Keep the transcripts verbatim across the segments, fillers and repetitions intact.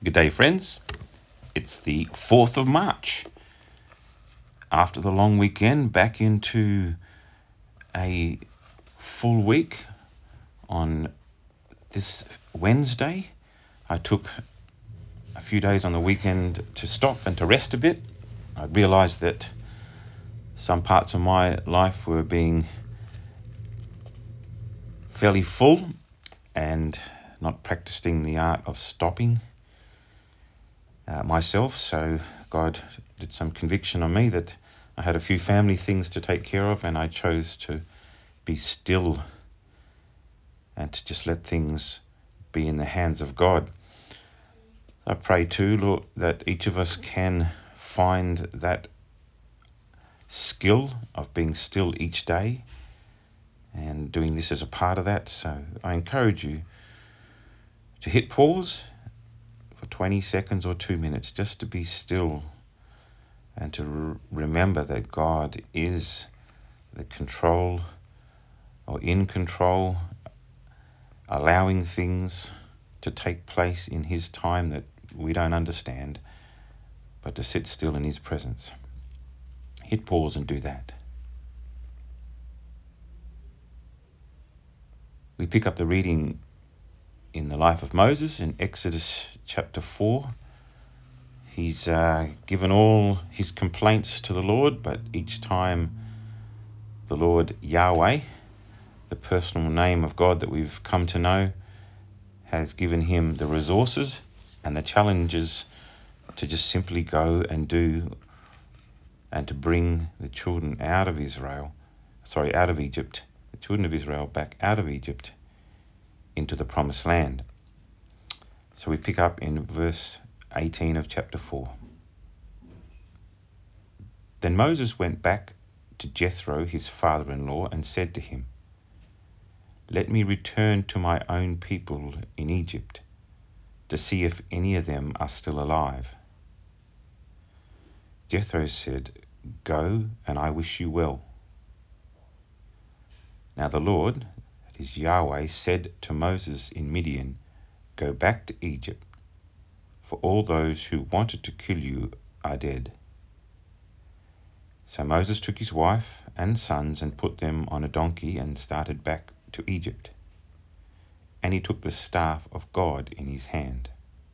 Good day, friends. It's the fourth of March. After the long weekend, back into a full week on this Wednesday. I took a few days on the weekend to stop and to rest a bit. I realised that some parts of my life were being fairly full and not practicing the art of stopping uh, myself. So God did some conviction on me that I had a few family things to take care of, and I chose to be still and to just let things be in the hands of God. I pray too, Lord, that each of us can find that skill of being still each day and doing this as a part of that. So I encourage you to hit pause for twenty seconds or two minutes just to be still and to re- remember that God is the control or in control, allowing things to take place in His time that we don't understand, but to sit still in His presence. Hit pause and do that. We pick up the reading in the life of Moses in Exodus chapter four. He's uh, given all his complaints to the Lord, but each time the Lord Yahweh, the personal name of God that we've come to know, has given him the resources and the challenges to just simply go and do and to bring the children out of Israel, sorry, out of Egypt, the children of Israel back out of Egypt into the promised land. So we pick up in verse eighteen of chapter four. Then Moses went back to Jethro, his father-in-law, and said to him, "Let me return to my own people in Egypt, to see if any of them are still alive." Jethro said, "Go, and I wish you well." Now the Lord, that is Yahweh, said to Moses in Midian, "Go back to Egypt, for all those who wanted to kill you are dead." So Moses took his wife and sons and put them on a donkey and started back to Egypt. And he took the staff of God in his hand.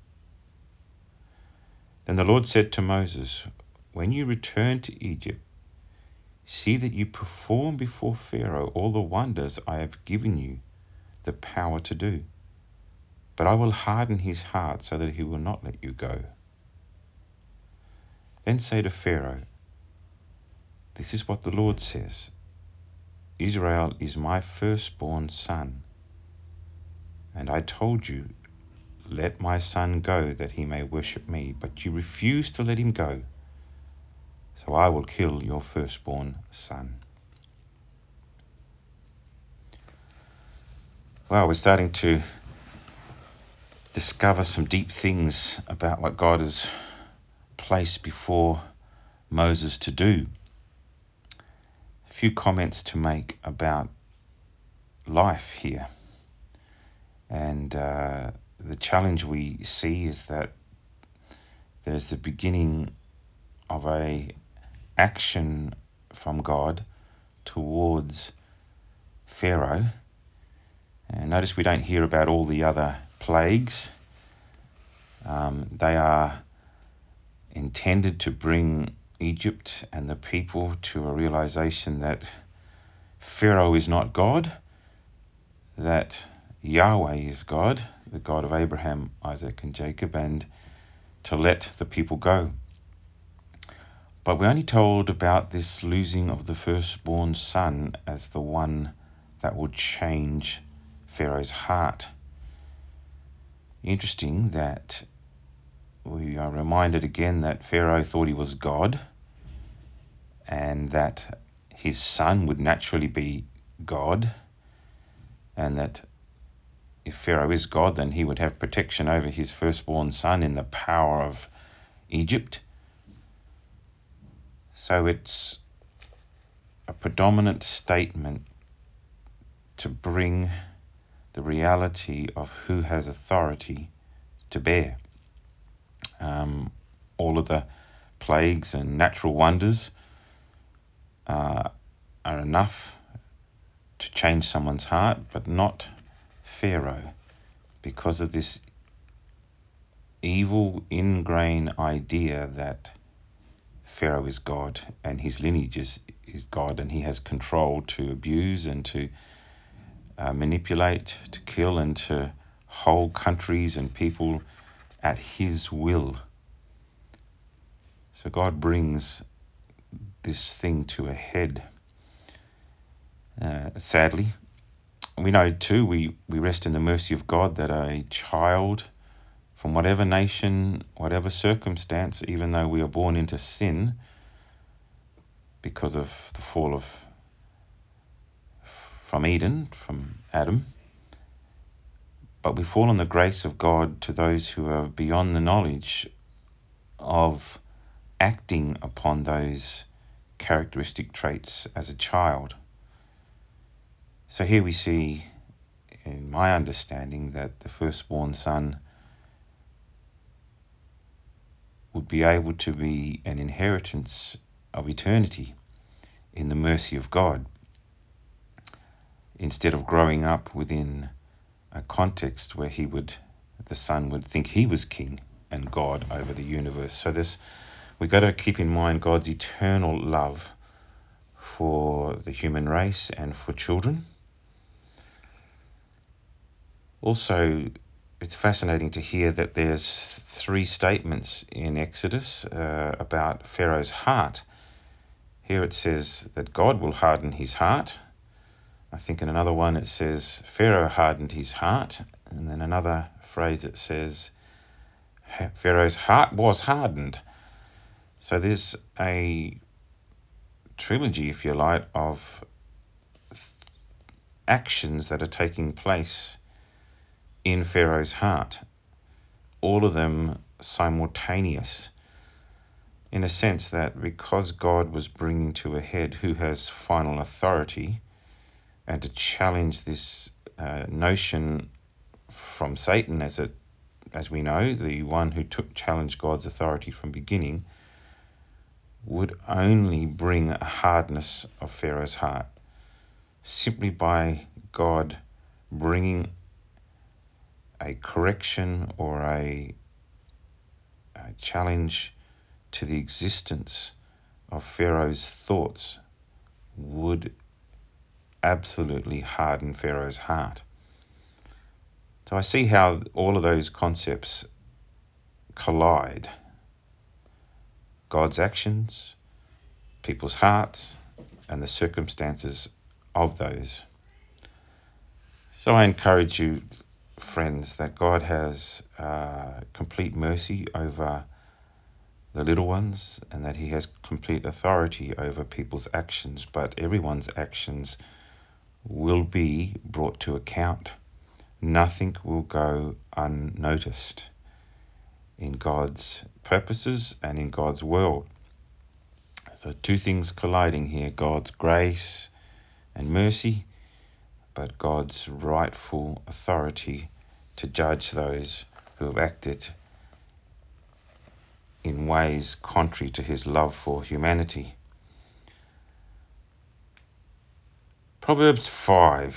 Then the Lord said to Moses, "When you return to Egypt, see that you perform before Pharaoh all the wonders I have given you the power to do. But I will harden his heart so that he will not let you go. Then say to Pharaoh, 'This is what the Lord says. Israel is my firstborn son. And I told you, let my son go that he may worship me. But you refused to let him go. So I will kill your firstborn son.'" Well, we're starting to discover some deep things about what God has placed before Moses to do. A few comments to make about life here. And uh, the challenge we see is that there's the beginning of a action from God towards Pharaoh. And notice we don't hear about all the other plagues. Um, they are intended to bring Egypt and the people to a realization that Pharaoh is not God, that Yahweh is God, the God of Abraham, Isaac, and Jacob, and to let the people go. But we're only told about this losing of the firstborn son as the one that would change Pharaoh's heart. Interesting that we are reminded again that Pharaoh thought he was God and that his son would naturally be God, and that if Pharaoh is God, then he would have protection over his firstborn son in the power of Egypt. So it's a predominant statement to bring the reality of who has authority to bear. Um, all of the plagues and natural wonders uh, are enough to change someone's heart, but not Pharaoh, because of this evil ingrained idea that Pharaoh is God and his lineage is, is God, and he has control to abuse and to uh, manipulate, to kill, and to hold countries and people at his will. So God brings this thing to a head. Uh, sadly, we know too, we, we rest in the mercy of God that a child from whatever nation, whatever circumstance, even though we are born into sin because of the fall of from Eden, from Adam, but we fall on the grace of God to those who are beyond the knowledge of acting upon those characteristic traits as a child. So here we see, in my understanding, that the firstborn son would be able to be an inheritance of eternity in the mercy of God, instead of growing up within a context where he would, the son would think he was king and God over the universe. So this, we got to keep in mind God's eternal love for the human race and for children. Also, it's fascinating to hear that there's three statements in Exodus uh, about Pharaoh's heart. Here it says that God will harden his heart. I think in another one it says Pharaoh hardened his heart. And then another phrase it says Pharaoh's heart was hardened. So there's a trilogy, if you like, of actions that are taking place in Pharaoh's heart, all of them simultaneous, in a sense that because God was bringing to a head who has final authority, and to challenge this uh, notion from Satan, as it, as we know, the one who took challenged God's authority from beginning, would only bring a hardness of Pharaoh's heart, simply by God bringing a correction or a, a challenge to the existence of Pharaoh's thoughts would absolutely harden Pharaoh's heart. So I see how all of those concepts collide. God's actions, people's hearts, and the circumstances of those. So I encourage you, friends, that God has uh, complete mercy over the little ones, and that he has complete authority over people's actions, but everyone's actions will be brought to account. Nothing will go unnoticed in God's purposes and in God's world. So two things colliding here, God's grace and mercy, but God's rightful authority to judge those who have acted in ways contrary to his love for humanity. Proverbs five,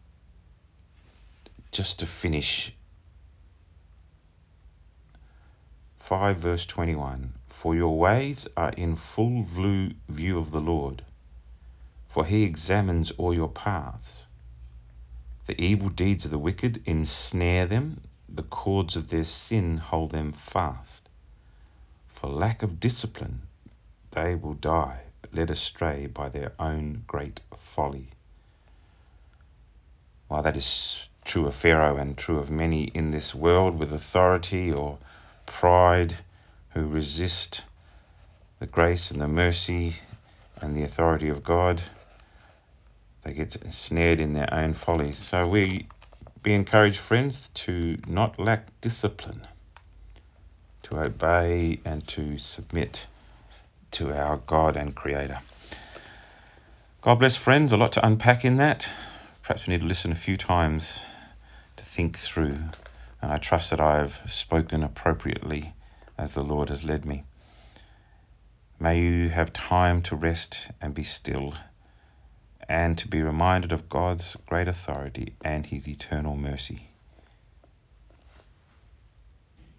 just to finish, five verse twenty-one. For your ways are in full view of the Lord, for he examines all your paths. The evil deeds of the wicked ensnare them, the cords of their sin hold them fast. For lack of discipline they will die, led astray by their own great folly. While that is true of Pharaoh and true of many in this world with authority or pride, who resist the grace and the mercy and the authority of God, they get snared in their own folly. So we be encouraged, friends, to not lack discipline, to obey and to submit to our God and Creator. God bless, friends. A lot to unpack in that. Perhaps we need to listen a few times to think through. And I trust that I have spoken appropriately as the Lord has led me. May you have time to rest and be still, and to be reminded of God's great authority and his eternal mercy.